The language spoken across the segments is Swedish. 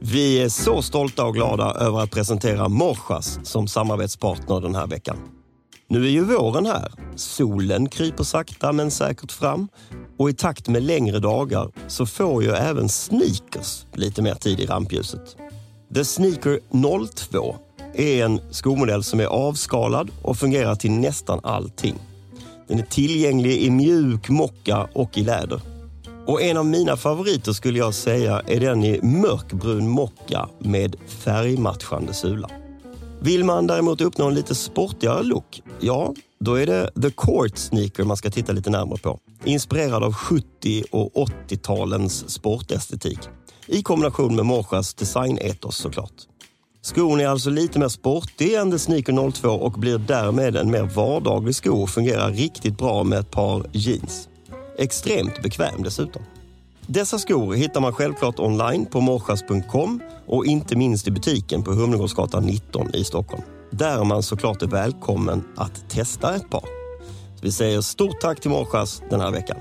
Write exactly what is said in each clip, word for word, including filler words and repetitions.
Vi är så stolta och glada över att presentera Morsas som samarbetspartner den här veckan. Nu är ju våren här. Solen kryper sakta men säkert fram. Och i takt med längre dagar så får ju även sneakers lite mer tid i rampljuset. The Sneaker noll två är en skomodell som är avskalad och fungerar till nästan allting. Den är tillgänglig i mjuk mocka och i läder. Och en av mina favoriter skulle jag säga är den i mörkbrun mocka med färgmatchande sula. Vill man däremot uppnå en lite sportigare look, ja, då är det The Court Sneaker man ska titta lite närmare på. Inspirerad av sjuttio- och åttiotalens sportestetik. I kombination med Morsas designetos såklart. Skon är alltså lite mer sportig än The Sneaker noll två och blir därmed en mer vardaglig sko och fungerar riktigt bra med ett par jeans. Extremt bekväm dessutom. Dessa skor hittar man självklart online på morsas punkt com och inte minst i butiken på Humlegårdsgatan nitton i Stockholm. Där man såklart är välkommen att testa ett par. Så vi säger stort tack till Morsas den här veckan.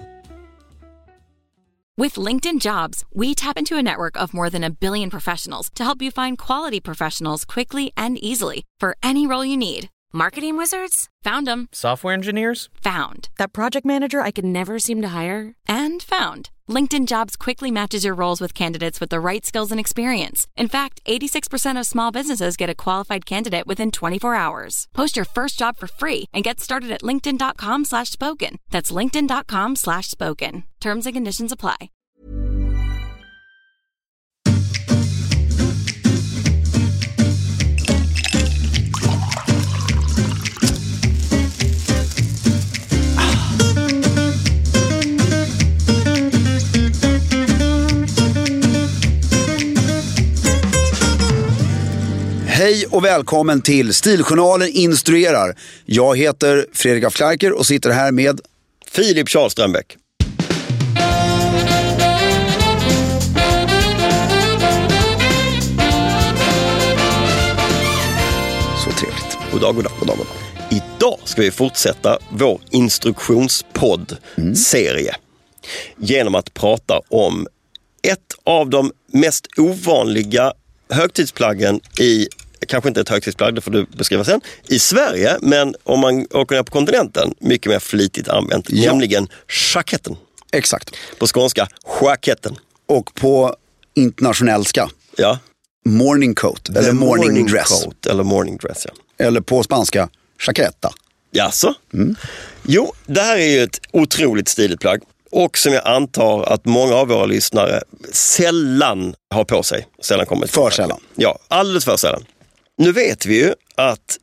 With LinkedIn Jobs, we tap into a network of more than a billion professionals to help you find quality professionals quickly and easily for any role you need. Marketing wizards? Found them. Software engineers? Found. That project manager I could never seem to hire? And found. LinkedIn Jobs quickly matches your roles with candidates with the right skills and experience. In fact, eighty-six percent of small businesses get a qualified candidate within twenty-four hours. Post your first job for free and get started at linkedin.com slash spoken. That's linkedin.com slash spoken. Terms and conditions apply. Hej och välkommen till Stiljournalen instruerar. Jag heter Fredrik af Klerker och sitter här med Filip Charles Strömbäck. Så trevligt. God dag, god dag, god dag, god dag. Idag ska vi fortsätta vår instruktionspodd-serie mm. genom att prata om ett av de mest ovanliga högtidsplaggen i, kanske inte ett högtidsplagg, det får du beskriva sen, i Sverige, men om man åker ner på kontinenten, mycket mer flitigt använt, ja. Nämligen jacketten. Exakt. På skånska, jacketten. Och på internationellska, ja. morning coat, eller morning, morning dress. Coat, eller morning dress, ja. Eller på spanska, chaqueta. Jaså? Mm. Jo, det här är ju ett otroligt stiligt plagg. Och som jag antar att många av våra lyssnare sällan har på sig. Sällan kommit för sällan. Ja, alldeles för sällan. Nu vet vi ju att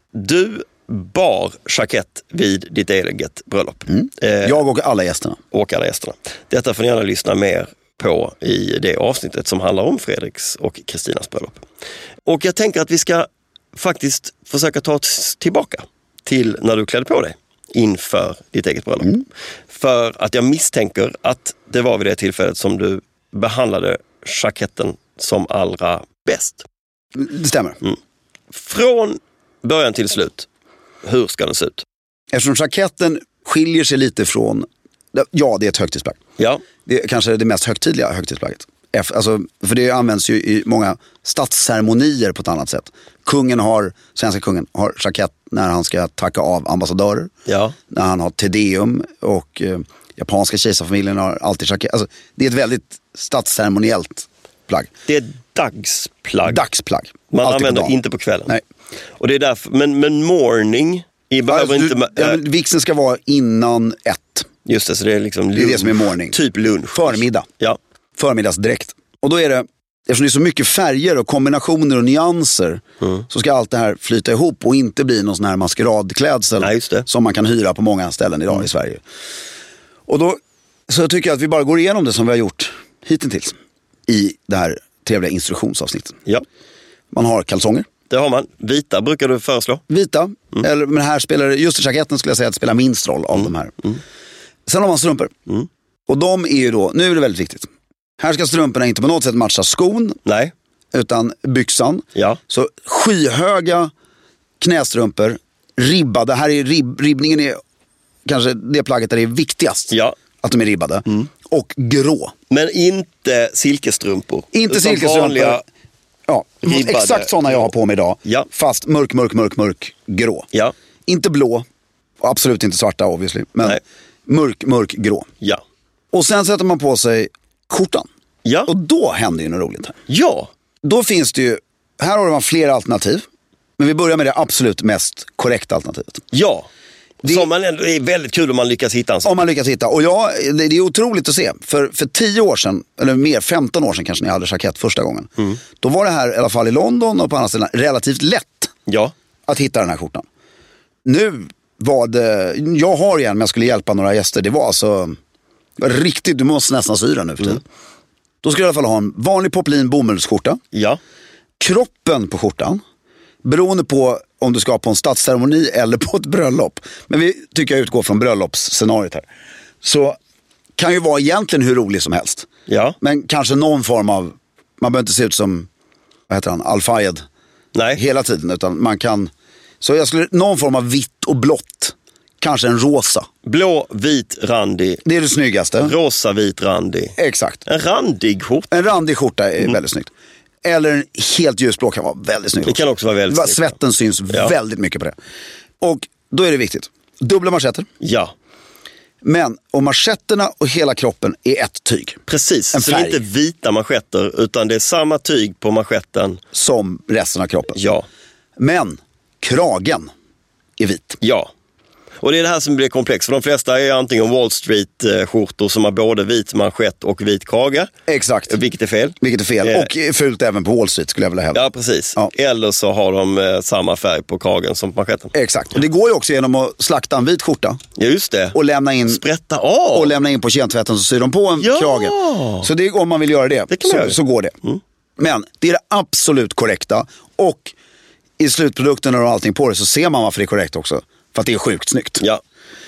du bar jackett vid ditt eget bröllop. Mm. Eh, jag och alla gästerna. Och alla gästerna. Detta får ni gärna lyssna mer på i det avsnittet som handlar om Fredriks och Kristinas bröllop. Och jag tänker att vi ska faktiskt försöka ta oss tillbaka till när du klädde på dig inför ditt eget bröllop. Mm. För att jag misstänker att det var vid det tillfället som du behandlade jacketten som allra bäst. Det stämmer. Mm. Från början till slut, hur ska den se ut? Eftersom jacketten skiljer sig lite från, ja, det är ett högtidsplagg. Ja. Det är kanske det mest högtidliga högtidsplagget. Alltså, för det används ju i många statsceremonier på ett annat sätt. Kungen har, svenska kungen har jackett när han ska tacka av ambassadörer. Ja. När han har tedeum och eh, japanska kejsarfamiljen har alltid jackett. Alltså, det är ett väldigt statsceremoniellt plagg. Det är ett dagsplagg. Dagsplagg. Man alltid använder på inte på kvällen. Nej. Och det är därför, men, men morning i behöver alltså, inte... Du, äh, ja, vixen ska vara innan ett. Just det, så det är liksom lunch. Det är det som är morning. Typ lunch. Förmiddag. Ja. Förmiddagsdräkt. Och då är det, eftersom det är så mycket färger och kombinationer och nyanser, mm. så ska allt det här flyta ihop och inte bli någon sån här maskeradklädsel. Nej, just det. Som man kan hyra på många ställen idag mm. i Sverige. Och då så tycker jag att vi bara går igenom det som vi har gjort hittills i det här trevliga instruktionsavsnittet. Ja. Man har kalsonger. Det har man. Vita brukar du föreslå. Vita. Mm. Eller, men här spelar just i jacketten skulle jag säga att det spelar minst roll av mm. de här. Mm. Sen har man strumpor. Mm. Och de är ju då, nu är det väldigt viktigt. Här ska strumporna inte på något sätt matcha skon. Nej. Utan byxan. Ja. Så skyhöga knästrumpor, ribbade. Här är rib, ribbningen är kanske det plagget där det är viktigast. Ja. Att de är ribbade. Mm. Och grå. Men inte silkestrumpor. Inte silkestrumpor. Vanliga... Ja, ribbade. Exakt sådana jag har på mig idag. Ja. Fast mörk, mörk, mörk, mörk, grå. Ja. Inte blå, och absolut inte svarta obviously. Men Nej. mörk, mörk, grå. Ja. Och sen sätter man på sig skjortan. Ja. Och då händer ju något roligt här. Ja. Då finns det ju, här har man flera alternativ. Men vi börjar med det absolut mest korrekta alternativet. Ja. Det- Som man ändå är väldigt kul om man lyckas hitta en sån. Om man lyckas hitta. Och ja, det, det är otroligt att se. För, för tio år sedan, eller mer, femton år sedan kanske när jag hade jackett första gången. Mm. Då var det här, i alla fall i London och på andra ställen, relativt lätt Ja. att hitta den här skjortan. Nu var det, jag har igen, men jag skulle hjälpa några gäster. Det var alltså riktigt, du måste nästan syra nu för tiden. Mm. Då skulle jag i alla fall ha en vanlig poplin bomullsskjorta. Ja. Kroppen på skjortan, beroende på om du ska på en stadsceremoni eller på ett bröllop. Men vi tycker jag utgår från bröllopsscenariot här. Så kan ju vara egentligen hur rolig som helst. Ja. Men kanske någon form av, man behöver inte se ut som, vad heter han, Al-Fayed Nej. hela tiden. Utan man kan, så jag skulle, någon form av vitt och blått. Kanske en rosa. Blå, vit, randig. Det är det snyggaste. Rosa, vit, randig. Exakt. En randig skjorta. En randig skjorta är Mm. väldigt snyggt. Eller en helt ljusblå kan vara väldigt snyggt. Det kan också vara väldigt snyggt. Svetten syns Ja. väldigt mycket på det. Och då är det viktigt. Dubbla manschetter. Ja. Men om manschetterna och hela kroppen är ett tyg. Precis, En så det är färg. inte vita manschetter utan det är samma tyg på manschetten. Som resten av kroppen. Ja, Men kragen är vit. ja. Och det är det här som blir komplext. För de flesta är antingen Wall Street-skjortor som har både vit manschett och vit krage. Exakt. Vilket är fel. Vilket är fel. Eh. Och fult även på Wall Street skulle jag vilja hävda. Ja, precis. Ja. Eller så har de eh, samma färg på kragen som på manschetten. Exakt. Och det går ju också genom att slakta en vit skjorta. Ja, just det. Och lämna in, Sprätta av. och lämna in på kentvätten så syr de på en Ja. krage. Så det, om man vill göra det, Det kan man så, göra. så går det. Mm. Men det är det absolut korrekta. Och i slutprodukten och allting på det så ser man varför det är korrekt också. För att det är sjukt snyggt. Ja.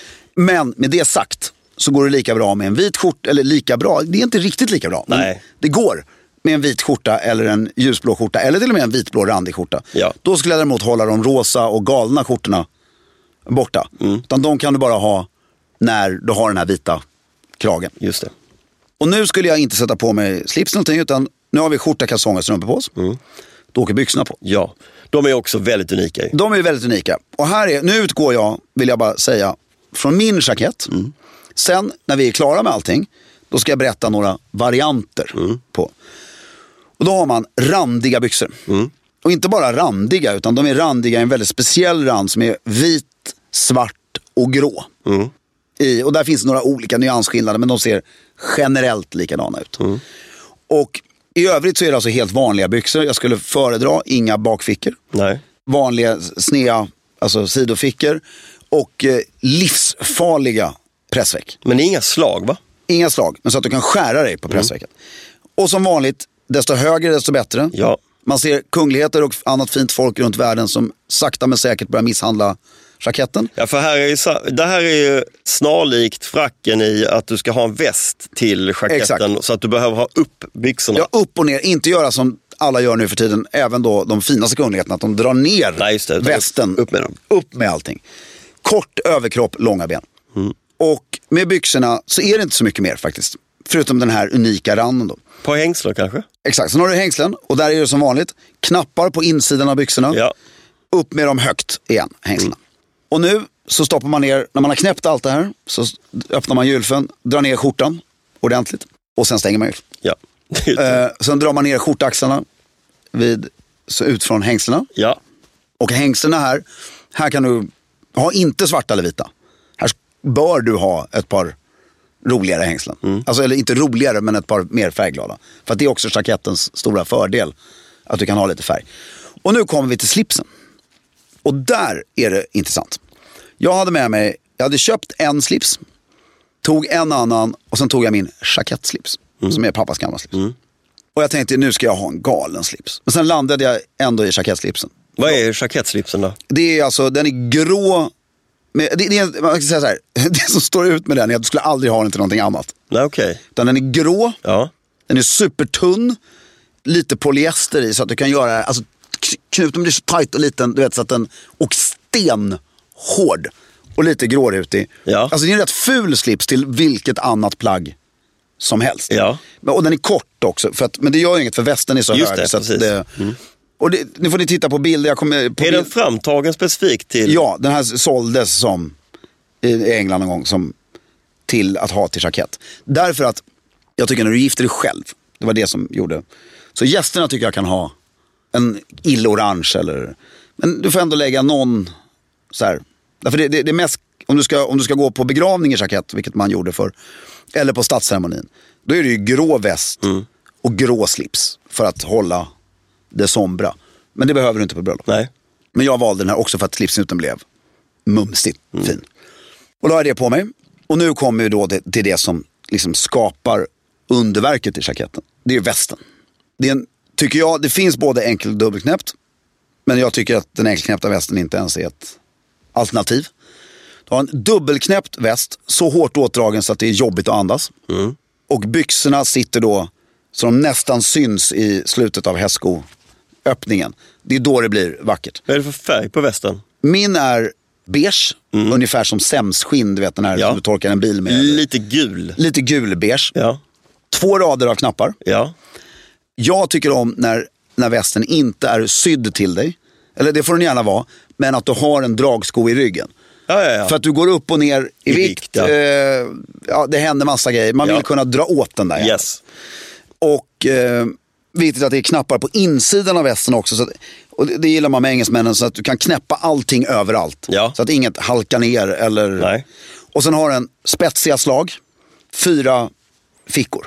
Men med det sagt så går det lika bra med en vit skjorta. Eller lika bra, det är inte riktigt lika bra. Men Nej. det går med en vit skjorta eller en ljusblå skjorta. Eller till och med en vitblå randig skjorta. Ja. Då skulle jag däremot hålla de rosa och galna skjortorna borta. Mm. Utan de kan du bara ha när du har den här vita kragen. Just det. Och nu skulle jag inte sätta på mig slips någonting, utan nu har vi skjorta, kalsonger, strumpor på oss. Mm. Då åker byxorna på. Ja. De är också väldigt unika. ju. De är väldigt unika. Och här är, nu utgår jag, vill jag bara säga, från min jackett. Mm. Sen när vi är klara med allting, då ska jag berätta några varianter mm. på. Och då har man randiga byxor. Mm. Och inte bara randiga, utan de är randiga i en väldigt speciell rand som är vit, svart och grå. Mm. I, och där finns några olika nyansskillnader, men de ser generellt likadana ut. Mm. Och i övrigt så är det alltså helt vanliga byxor. Jag skulle föredra inga bakfickor. Nej. Vanliga snea, alltså sidofickor. Och eh, livsfarliga pressveck. Men det är inga slag, va? Inga slag, men så att du kan skära dig på pressvecken. Mm. Och som vanligt, desto högre desto bättre. Ja. Man ser kungligheter och annat fint folk runt världen som sakta men säkert börjar misshandla jacketten. Ja, för här är ju, sa- det här är ju snarlikt fracken i att du ska ha en väst till jacketten. Exakt. Så att du behöver ha upp byxorna. Ja, upp och ner. Inte göra som alla gör nu för tiden, även då de finaste kungligheterna, att de drar ner Nej, just det, utan västen. upp- upp med dem. Upp med allting. Kort överkropp, långa ben. Mm. Och med byxorna så är det inte så mycket mer faktiskt. Förutom den här unika randen då. På hängslar kanske? Exakt, så har du hängslen och där är det som vanligt knappar på insidan av byxorna. Ja. Upp med dem högt igen, hängslen. Mm. Och nu så stoppar man ner, när man har knäppt allt det här, så öppnar man gylfen, drar ner skjortan ordentligt och sen stänger man gylfen. Ja. Eh, sen drar man ner skjortaxlarna vid, så ut från hängslena. Ja. Och hängslena här, här kan du ha inte svarta eller vita. Här bör du ha ett par roligare hängslen. Mm. Alltså, eller inte roligare, men ett par mer färgglada. För att det är också jackettens stora fördel, att du kan ha lite färg. Och nu kommer vi till slipsen. Och där är det intressant. Jag hade med mig, jag hade köpt en slips, tog en annan och sen tog jag min jackettslips, mm. som är pappas gamla slips. Mm. Och jag tänkte, nu ska jag ha en galen slips. Men sen landade jag ändå i jackettslipsen. Vad är jackettslipsen då? Det är alltså, den är grå. Med, det, det är, man kan säga så här, det som står ut med den är att du skulle aldrig ha den till någonting annat. Nej, okej. Okay. Utan den är grå, ja. Den är supertunn, lite polyester i så att du kan göra, alltså knuten blir så tajt och liten, du vet, så att den, och stenhård och lite grårutig. Ja. Alltså det är en rätt ful slips till vilket annat plagg som helst. Ja. Och den är kort. också. För att, men det gör ju inget för västen är så Just hög. det, så att precis. det, mm. och det, nu får ni titta på bilder. Jag kommer på är den bild... framtagen specifikt till? Ja, den här såldes som i England en gång som till att ha till jackett. Därför att jag tycker när du gifter dig själv, det var det som gjorde. Så gästerna tycker jag kan ha en illorange eller, men du får ändå lägga någon så här. Därför det, det, det är mest, om du, ska, om du ska gå på begravning i jackett, vilket man gjorde för, eller på stadsceremonin, då är det ju grå väst mm. och grå slips för att hålla det sombra. Men det behöver du inte på bröllop. Nej. Men jag valde den här också för att slipsnuten blev mumsigt mm. fin. Och då har jag det på mig. Och nu kommer vi då till, till det som liksom skapar underverket i jacketten. Det är västen. Det är en, tycker jag, det finns både enkel och dubbelknäppt. Men jag tycker att den enkelknäppta västen inte ens är ett alternativ. Du har en dubbelknäppt väst, så hårt åtdragen så att det är jobbigt att andas. Mm. Och byxorna sitter då så de nästan syns i slutet av hästskoöppningen. Det är då det blir vackert. Vad är det för färg på västen? Min är beige, mm. ungefär som sämsskinn, du vet den här ja. Som du torkar en bil med. Lite gul. Lite gul beige. Ja. Två rader av knappar. Ja. Jag tycker om när, när västen inte är sydd till dig. Eller det får den gärna vara. Men att du har en dragsko i ryggen. Ja, ja, ja. För att du går upp och ner i, I vikt. vikt ja. Eh, ja, det händer massa grejer. Man ja. vill kunna dra åt den där. Yes. Och eh, viktigt att det är knappar på insidan av västen också. Så att, och det, det gillar man med engelsmännen, så att du kan knäppa allting överallt. Ja. Så att inget halkar ner. Eller... Nej. Och sen har den spetsiga slag. Fyra fickor.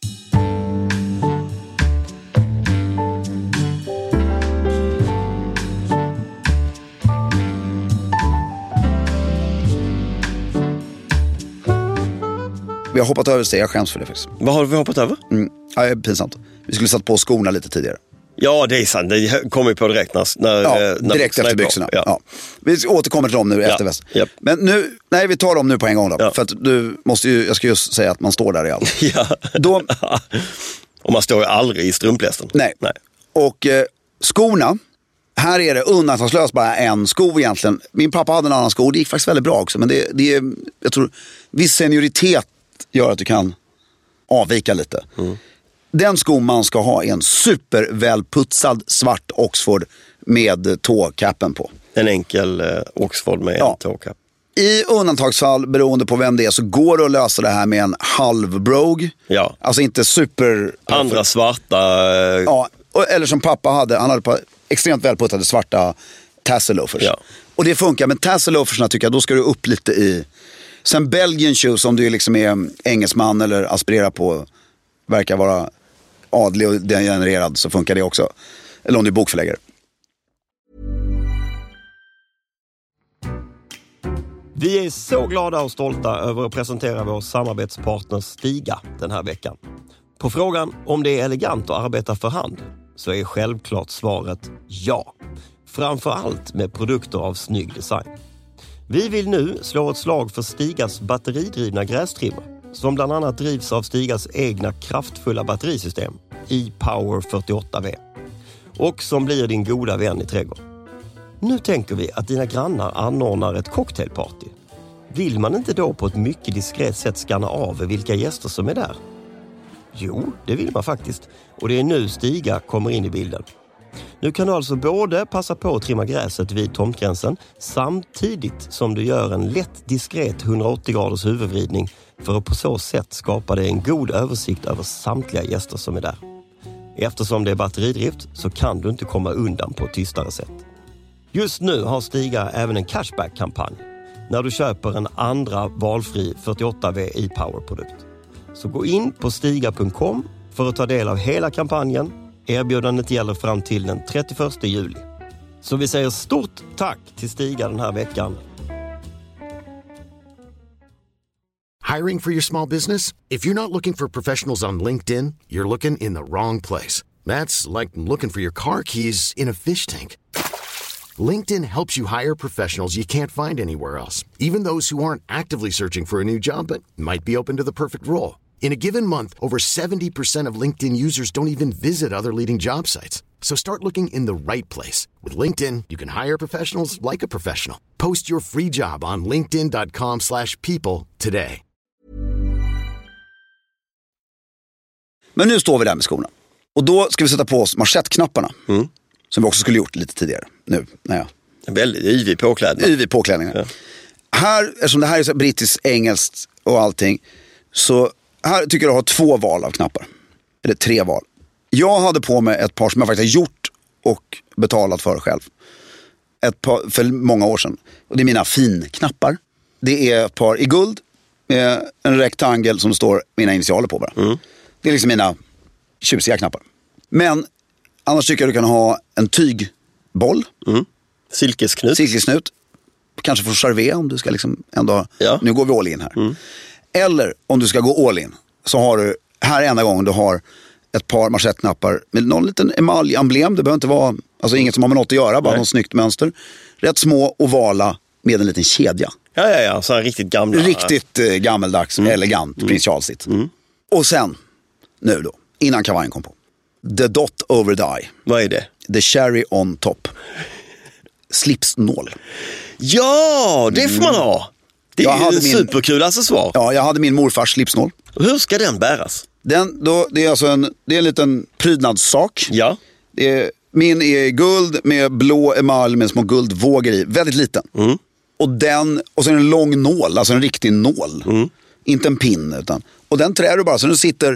Vi har hoppat över sig, jag skäms för det faktiskt. Vad har vi hoppat över? Mm. Ja, det är pinsamt. Vi skulle satt på skorna lite tidigare. Ja, det är sant. Det kommer ju på direkt när, när, ja, när direkt efter byxorna. Ja. Ja. Vi återkommer till dem nu ja. efter väst. Yep. Men nu, nej vi tar dem nu på en gång då. Ja. För att du måste ju, jag ska just säga att man står där i allt. Ja. Då, och man står ju aldrig i strumplästen. Nej. nej. Och eh, skorna, här är det undantagslöst bara en sko egentligen. Min pappa hade en annan sko, det gick faktiskt väldigt bra också. Men det, det är, jag tror, viss senioritet gör att du kan avvika lite. Mm. Den sko man ska ha är en supervälputsad svart Oxford med tåkappen på. En enkel eh, Oxford med ja. en tåkapp. I undantagsfall, beroende på vem det är, så går det att lösa det här med en halv brogue. Ja. Alltså inte super... Andra svarta... Eh... Ja, eller som pappa hade, han hade på extremt välputtade svarta tassel loafers. Ja. Och det funkar, men tassel loafersna tycker jag, då ska du upp lite i... Sen Belgian shoes, om du liksom är engelsman eller aspirerar på, verkar vara adlig och degenererad, så funkar det också. Eller om du är bokförläggare. Vi är så glada och stolta över att presentera vår samarbetspartner Stiga den här veckan. På frågan om det är elegant att arbeta för hand så är självklart svaret ja. Framför allt med produkter av snygg design. Vi vill nu slå ett slag för Stigas batteridrivna grästrimmer som bland annat drivs av Stigas egna kraftfulla batterisystem e-Power fyrtioåtta V och som blir din goda vän i trädgården. Nu tänker vi att dina grannar anordnar ett cocktailparty. Vill man inte då på ett mycket diskret sätt skanna av vilka gäster som är där? Jo, det vill man faktiskt. Och det är nu Stiga kommer in i bilden. Nu kan du alltså både passa på att trimma gräset vid tomtgränsen samtidigt som du gör en lätt diskret hundraåttio graders huvudvridning för att på så sätt skapa dig en god översikt över samtliga gäster som är där. Eftersom det är batteridrift så kan du inte komma undan på ett tystare sätt. Just nu har Stiga även en cashback-kampanj när du köper en andra valfri fyrtioåtta V e-Power-produkt. Så gå in på stiga punkt com för att ta del av hela kampanjen. Erbjudandet gäller fram till den trettioförsta juli. Så vi säger stort tack till Stiga den här veckan. Hiring for your small business? If you're not looking for professionals on LinkedIn, you're looking in the wrong place. That's like looking for your car keys in a fish tank. LinkedIn helps you hire professionals you can't find anywhere else, even those who aren't actively searching for a new job but might be open to the perfect role. In a given month, over seventy percent of LinkedIn users don't even visit other leading job sites. So start looking in the right place. With LinkedIn, you can hire professionals like a professional. Post your free job on linkedin dot com slash people today. Men nu står vi där med skorna. Och då ska vi sätta på oss manschettknapparna. Mm. Som vi också skulle gjort lite tidigare. Nu, när jag... Väldigt yvig påklädning. Yvig påklädning. Ja. Här, eftersom det här är så brittiskt, engelskt och allting. Så här tycker jag har två val av knappar. Eller tre val. Jag hade på mig ett par som jag faktiskt har gjort och betalat för själv. Ett par för många år sedan. Och det är mina finknappar. Det är ett par i guld med en rektangel som står mina initialer på bara. Mm. Det är liksom mina tjusiga knappar. Men annars tycker jag du kan ha en tygboll. Mm. Silkesknut. Silkesknut. Kanske få charvé om du ska liksom ändå... Ja. Nu går vi all in här. Mm. Eller om du ska gå all in så har du, här är enda gången du har ett par manschettknappar med någon liten emalj-emblem. Det behöver inte vara, alltså inget som har med något att göra, bara något snyggt mönster. Rätt små, ovala, med en liten kedja. Ja, ja, ja, så här riktigt gamla. Riktigt eh, gammeldags, mm. elegant, mm. Prins Charles-sitt. Mm. Och sen, nu då, innan kavajen kom på. The dot over die. Vad är det? The cherry on top. Slipsnål. Ja, det får man ha. Det är jag ju en min, superkul accessoar. Ja, jag hade min morfars slipsnål. Hur ska den bäras? Den, då, det är alltså en, det är en liten prydnadssak. Ja. Det är, min är guld med blå emalj med små guldvågor i. Väldigt liten. Mm. Och den, och så är det en lång nål, alltså en riktig nål. Mm. Inte en pin, utan. Och den trär du bara, så den sitter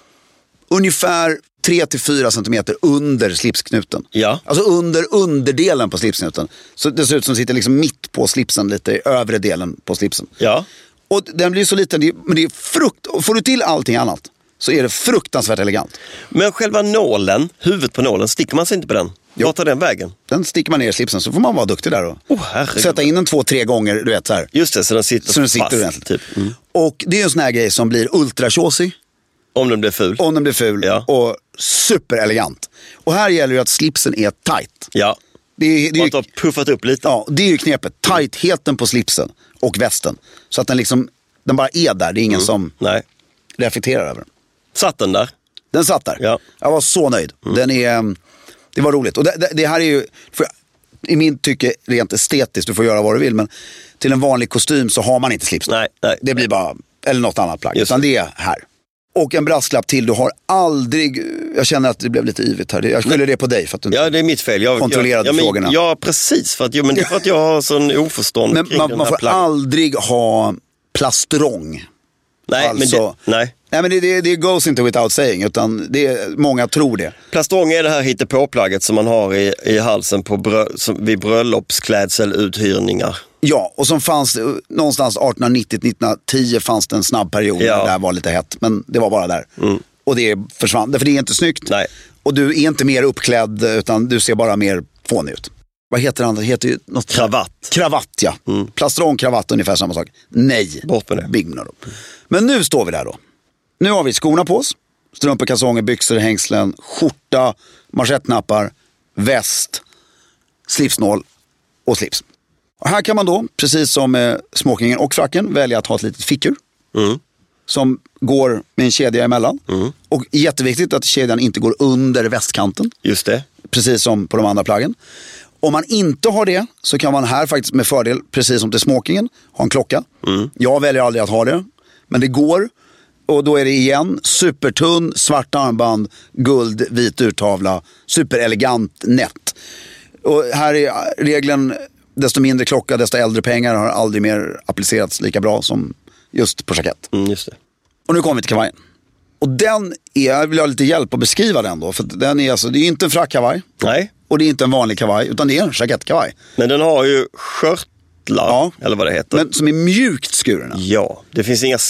ungefär tre till fyra centimeter under slipsknuten. Ja. Alltså under underdelen på slipsknuten. Så det ser ut som sitter liksom mitt på slipsen, lite i övre delen på slipsen. Ja. Och den blir så liten, men det är frukt. Och får du till allting annat så är det fruktansvärt elegant. Men själva nålen, huvudet på nålen, sticker man sig inte på den? Vart tar den vägen? Den sticker man ner i slipsen, så får man vara duktig där och oh, sätta in den två, tre gånger, du vet så här. Just det, så den sitter, så den sitter fast. Ordentligt. Typ. Mm. Och det är en sån här grej som blir ultra tjåsig. Om den blir ful. Om den blir ful, ja. Och superelegant. Och här gäller det att slipsen är tight. Ja, det är, det är, man har puffat upp lite. Ja, det är ju knepet. Tightheten på slipsen och västen. Så att den liksom, den bara är där. Det är ingen mm. som Nej. reflekterar över den. Satt den där? Den satt där. Ja. Jag var så nöjd. Mm. Den är, det var roligt. Och det, det, det här är ju, för, i min tycke rent estetiskt, du får göra vad du vill, men till en vanlig kostym så har man inte slips. Nej, nej. Det blir bara, eller något annat plagg. Just utan det är här. Och en brasklapp till, du har aldrig, jag känner att det blev lite yvigt här. Jag skyller det på dig för att du inte ja, det är mitt fel. Jag, kontrollerade jag, jag, frågorna. Ja, precis. För att, jo, men det är för att jag har sån oförstånd men kring man, den man här får plaggen. aldrig ha plastrong. Nej, alltså, men det, nej. Nej, men det, det, det goes inte without saying, utan det, många tror det. Plastrong är det här hittepåplagget som man har i, i halsen på brö, som, vid bröllopsklädseluthyrningar. Ja, och som fanns någonstans arton nittio till nittonhundratio fanns det en snabb period ja. där det här var lite hett, men det var bara där. Mm. Och det försvann, därför det är inte snyggt. Nej. Och du är inte mer uppklädd, utan du ser bara mer fånig ut. Vad heter det? Det heter ju något... Kravatt. Kravatt, ja. Mm. Plastrong, kravatt, ungefär samma sak. Nej. Bort med det. Big no. Men nu står vi där då. Nu har vi skorna på oss. Strumpor, kalsonger, byxor, hängslen, skjorta, manschettknappar, väst, slipsnål och slips. Och här kan man då, precis som med smokingen och fracken, välja att ha ett litet fickur. Mm. Som går med en kedja emellan. Mm. Och jätteviktigt att kedjan inte går under västkanten. Just det. Precis som på de andra plaggen. Om man inte har det så kan man här faktiskt med fördel, precis som till smokingen, ha en klocka. Mm. Jag väljer aldrig att ha det, men det går. Och då är det igen supertunn, svart armband, guld, vit urtavla, superelegant nät. Och här är regeln, desto mindre klocka, desto äldre pengar, har aldrig mer applicerats lika bra som just på jackett. Mm, just det. Och nu kommer vi till kavajen. Och den är, jag vill ha lite hjälp att beskriva den då. För den är alltså, det är inte en frackkavaj. Nej. Och det är inte en vanlig kavaj, utan det är en jackettkavaj. Men den har ju skörtlar, ja, eller vad det heter. Men som är mjukt skurna. Ja, det finns inga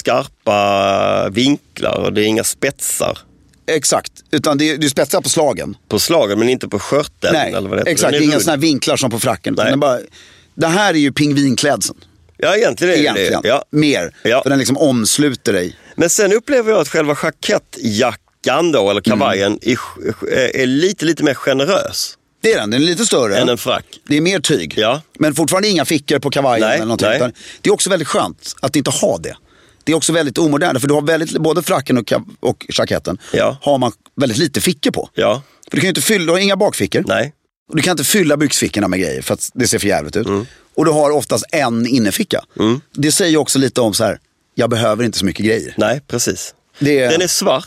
skarpa vinklar och det är inga spetsar. Exakt, utan det är, det är spetsar på slagen. På slagen, men inte på skörten. Nej, eller vad det heter. Exakt, det är inga sådana här vinklar som på fracken. Den bara, det här är ju pingvinklädseln. Ja, egentligen är det egentligen. det. Ja. Mer, ja. För den liksom omsluter dig. Men sen upplever jag att själva jackettjackan då, eller kavajen, mm. är, är lite, lite mer generös. Det är den, den är lite större. Än en frack. Det är mer tyg. Ja. Men fortfarande inga fickor på kavajen nej, eller någonting. nej. Utan det är också väldigt skönt att inte ha det. Det är också väldigt omodernt, för du har väldigt, både fracken och, och jacketten ja. har man väldigt lite fickor på. Ja. För du kan ju inte fylla, du har inga bakfickor. Nej. Och du kan inte fylla byxfickorna med grejer för att det ser för jävligt ut. Mm. Och du har oftast en inneficka. Mm. Det säger också lite om så här, jag behöver inte så mycket grejer. Nej, precis. Det är... Den är svart.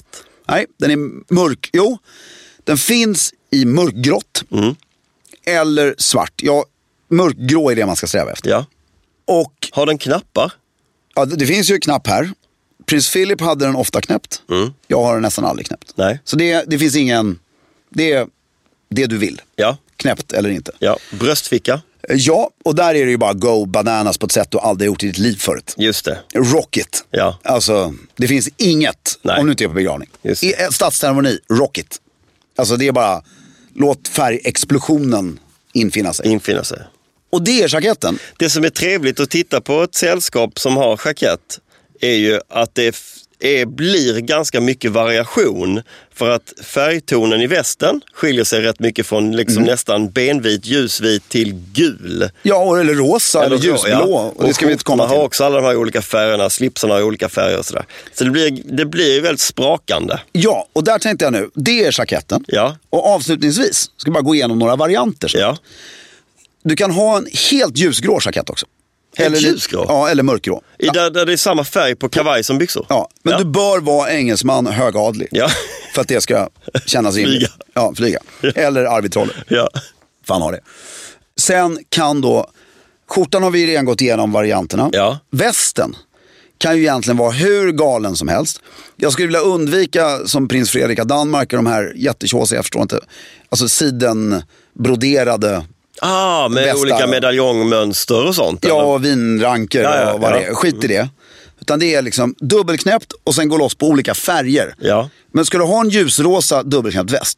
Nej, den är mörk. Jo, den finns i mörkgrått. Mm. Eller svart. Ja, mörkgrå är det man ska sträva efter. Ja. Och har den knappar? Ja, det finns ju knapp här. Prins Philip hade den ofta knäppt. Mm. Jag har den nästan aldrig knäppt. Nej. Så det, det finns ingen... Det är det du vill. Ja. Knäppt eller inte. Ja. Bröstficka? Ja, och där är det ju bara go bananas på ett sätt du aldrig gjort i ditt liv förut. Just det. Rocket. Ja. Alltså, det finns inget. Nej. Om du inte är på begravning. I stadsceremoni, rocket. Alltså det är bara... Låt färgexplosionen infinna sig. Infinna sig. Och det är jaketten. Det som är trevligt att titta på ett sällskap som har jackett är ju att det är, blir ganska mycket variation. För att färgtonen i västen skiljer sig rätt mycket från liksom mm. nästan benvit, ljusvit till gul. Ja, eller rosa eller, eller ljusblå. Ja. Och det ska och vi inte komma till. Har också alla de här olika färgerna, slipsarna har olika färger och sådär. Så det blir, det blir väldigt sprakande. Ja, och där tänkte jag nu, det är jaketten. Ja. Och avslutningsvis ska vi bara gå igenom några varianter. Så. Ja. Du kan ha en helt ljusgrå jackett också. Eller ljusgrå? Ja, eller mörkgrå. I ja. där, där det är samma färg på kavaj som byxor? Ja, men ja. du bör vara engelsman högadlig. Ja. För att det ska kännas rimligt. Flyga. Ja, flyga. Ja. Eller Arvid Troller. Ja. Fan har det. Sen kan då, skjortan har vi redan gått igenom varianterna. Ja. Västen kan ju egentligen vara hur galen som helst. Jag skulle vilja undvika, som prins Fredrik av Danmark, de här jättetjåsiga, jag förstår inte. Alltså sidenbroderade... Ah, med västar. Olika medaljongmönster och sånt. Ja, eller? Vinranker ja, ja, och vad ja. det är. Skit i det. Utan det är liksom dubbelknäppt och sen går loss på olika färger. Ja. Men ska du ha en ljusrosa dubbelknäppt väst?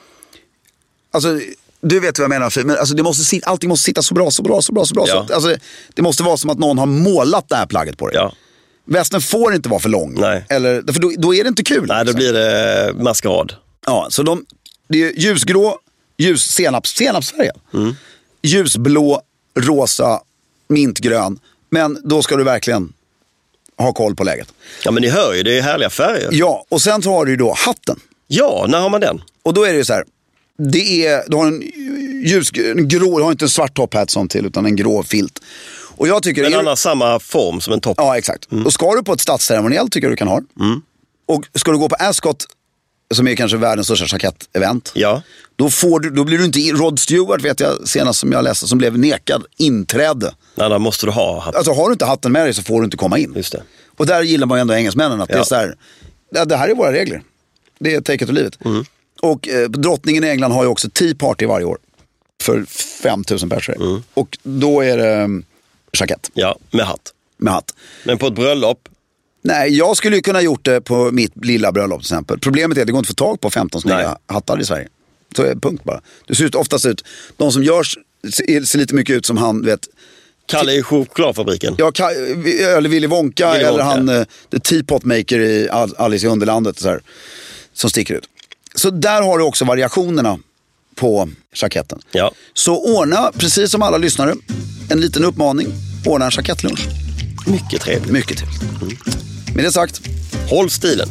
Alltså, du vet vad jag menar. Men alltså, det måste sitta, allting måste sitta så bra, så bra, så bra, så bra. Ja. Så, alltså, det måste vara som att någon har målat det här plagget på dig. Ja. Västen får inte vara för lång. Nej. Eller, för då, då är det inte kul. Nej, då blir det maskerad. Ja, så de, det är ljusgrå, ljus senaps, senapsfärgen. Mm. Ljusblå, rosa, mintgrön. Men då ska du verkligen ha koll på läget. Ja, men ni hör ju, det är härliga färger. Ja, och sen tar du då hatten. Ja, när har man den? Och då är det ju så här, det är, du har en ljusgrå, du har inte en svart topphatt som till, utan en grå filt. Och jag tycker... Men annars samma form som en topp. Ja, exakt. Mm. Och ska du på ett stadsceremoniellt tycker jag du kan ha. Mm. Och ska du gå på Ascot, som är kanske världens största jakettevent. Ja. Då, får du, då blir du inte... Rod Stewart vet jag senast som jag läste som blev nekad inträde. Nej, då måste du ha hatten. Alltså har du inte hatten med dig så får du inte komma in. Just det. Och där gillar man ju ändå engelsmännen att ja. det är så här... Ja, det här är våra regler. Det är take it or leave it. Mm. Och eh, drottningen i England har ju också tea party varje år. För fem tusen personer. Mm. Och då är det um, jackett. Ja, med hatt. Med hatt. Men på ett bröllop? Nej, jag skulle ju kunna gjort det på mitt lilla bröllop till exempel. Problemet är att det går inte att få tag på femton snygga hattar i Sverige. Så är det punkt bara. Det ser ut, oftast ut, de som görs ser, ser lite mycket ut som han, vet... Kalle i chokladfabriken. Ja, eller Willy Wonka, Willy eller Wonka. Han, uh, the teapot maker i Alice i Underlandet så här, som sticker ut. Så där har du också variationerna på jaketten. Ja. Så ordna, precis som alla lyssnare, en liten uppmaning. Ordna en jakettlunch. Mycket trevligt. Mycket trevligt. Mm. Med det sagt, håll stilen.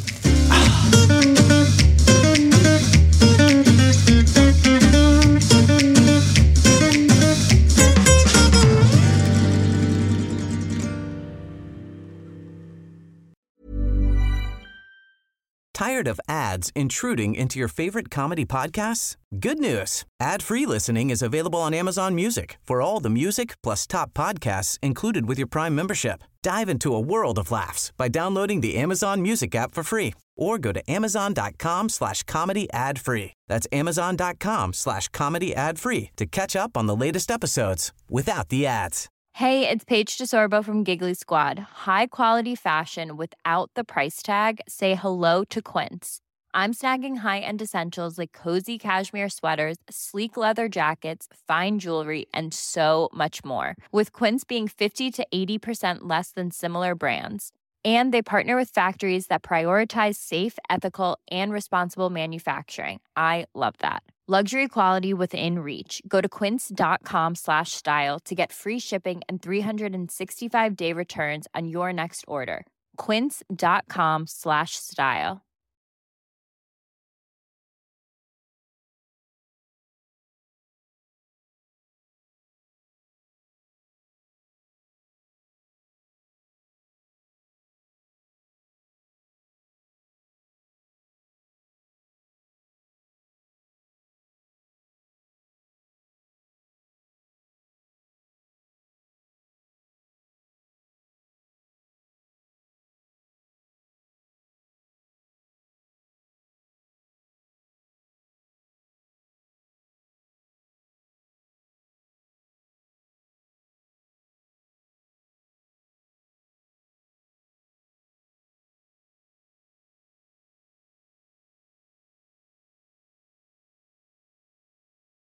Tired of ads intruding into your favorite comedy podcasts? Good news. Ad-free listening is available on Amazon Music for all the music plus top podcasts included with your Prime membership. Dive into a world of laughs by downloading the Amazon Music app for free or go to amazon.com slash comedy ad free. That's amazon.com slash comedy ad free to catch up on the latest episodes without the ads. Hey, it's Paige DeSorbo from Giggly Squad. High quality fashion without the price tag. Say hello to Quince. I'm snagging high-end essentials like cozy cashmere sweaters, sleek leather jackets, fine jewelry, and so much more. With Quince being fifty to eighty percent less than similar brands. And they partner with factories that prioritize safe, ethical, and responsible manufacturing. I love that. Luxury quality within reach. Go to quince.com slash style to get free shipping and three sixty-five day returns on your next order. Quince.com slash style.